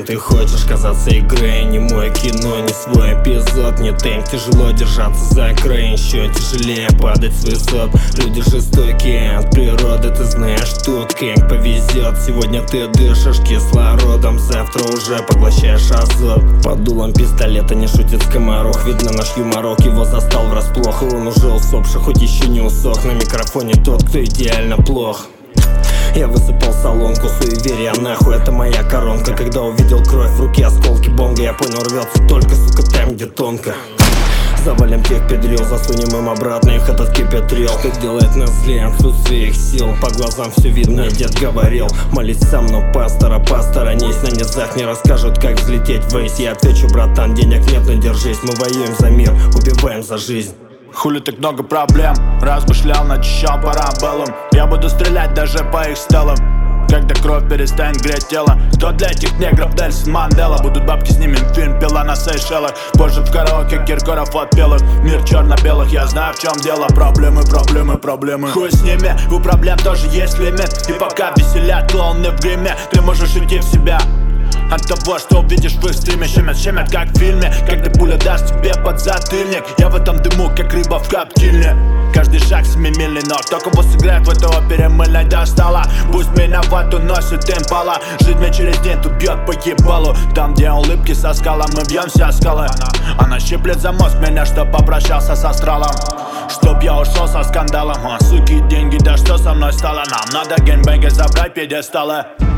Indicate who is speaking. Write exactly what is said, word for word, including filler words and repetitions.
Speaker 1: Кем ты хочешь казаться игрой? Не мой кино, не свой эпизод, не темп. Тяжело держаться за край, еще тяжелее падать с высот. Люди жестокие от природы, ты знаешь тут как повезет. Сегодня ты дышишь кислородом, завтра уже поглощаешь азот. Под дулом пистолета не шутит скоморох. Видно наш юморок, его застал врасплох. И он уже усопший, хоть еще не усох. На микрофоне тот, кто идеально плох. Я высыпал солонку, суеверия нахуй, это моя коронка. Когда увидел кровь в руке, осколки бонга, я понял, рвется только, сука, там, где тонко. Завалим тех педрил, засунем им обратно их этот кипятрил. Что делает нас злее, отсутствие их сил. По глазам все видно, дед говорил: молись сам, но пастора посторонись. На низах не расскажут, как взлететь ввысь. Я отвечу: братан, денег нет, но держись. Мы воюем за мир, убиваем за жизнь.
Speaker 2: Хули так много проблем, размышлял, начищал парабеллум. Я буду стрелять даже по их стелам, когда кровь перестанет греть тело. Кто для этих негров Нельсон Мандела? Будут бабки, снимем фильм «Пила» на Сейшелах. Позже в караоке Киркоров отпел их. Мир черно-белых, я знаю, в чем дело. Проблемы, проблемы, проблемы. Хуй с ними, у проблем тоже есть лимит. И пока веселят клоуны в гриме, ты можешь уйти в себя от того, что увидишь в их стриме. Щемят, щемят, как в фильме, когда пуля даст тебе подзатыльник. Я в этом дыму, как рыба в коптильне. Каждый шаг семимильный, но кто кого сыграет в этой опере мыльной достала. Пусть меня в вату носит импала. Жизнь мне через день тут бьет по ебалу. Там, где улыбки со скалом, мы бьемся о скалы. Она щиплет за мозг меня, чтоб попрощался с астралом, чтоб я ушел со скандалом. А суки, деньги, да что со мной стало? Нам надо геймбэнги забрать пьедесталы.